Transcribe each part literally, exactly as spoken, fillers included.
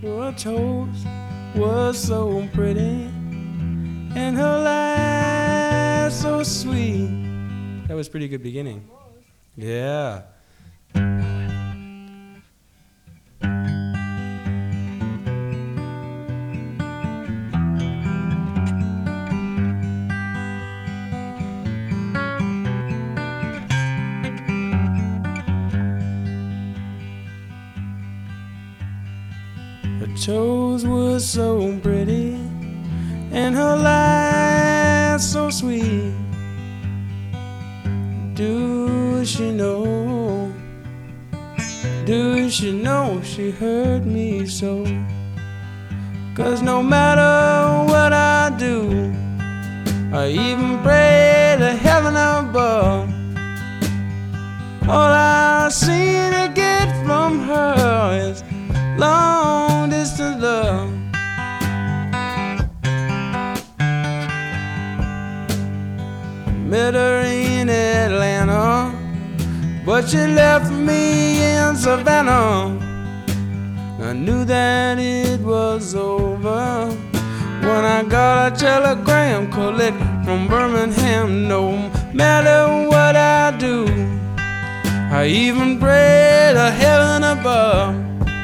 Her toes was so pretty, and her laugh so sweet. That was a pretty good beginning. Yeah. Her toes were so pretty, and her laugh so sweet. Do she know, do she know she hurt me so? 'Cause no matter what I do, I even pray to heaven above, all I seem to get from her is long distance love. Met her in Atlanta, but she left me in Savannah. I knew that it was over when I got a telegram collect from Birmingham. No matter what I do, I even pray to heaven above,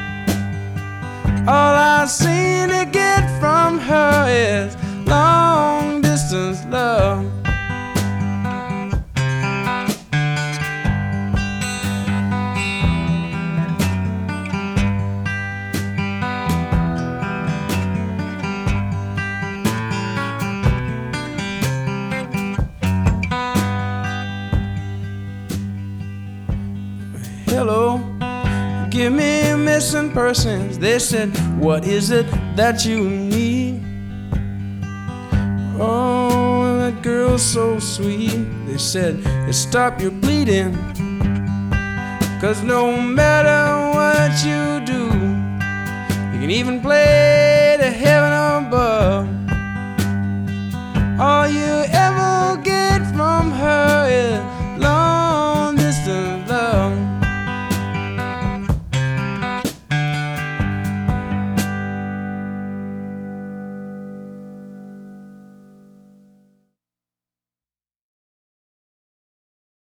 all I seem to get from her is long distance love. Hello, give me missing persons. They said, what is it that you need? Oh, that girl's so sweet. They said, stop your bleeding, 'cause no matter what you do, you can even play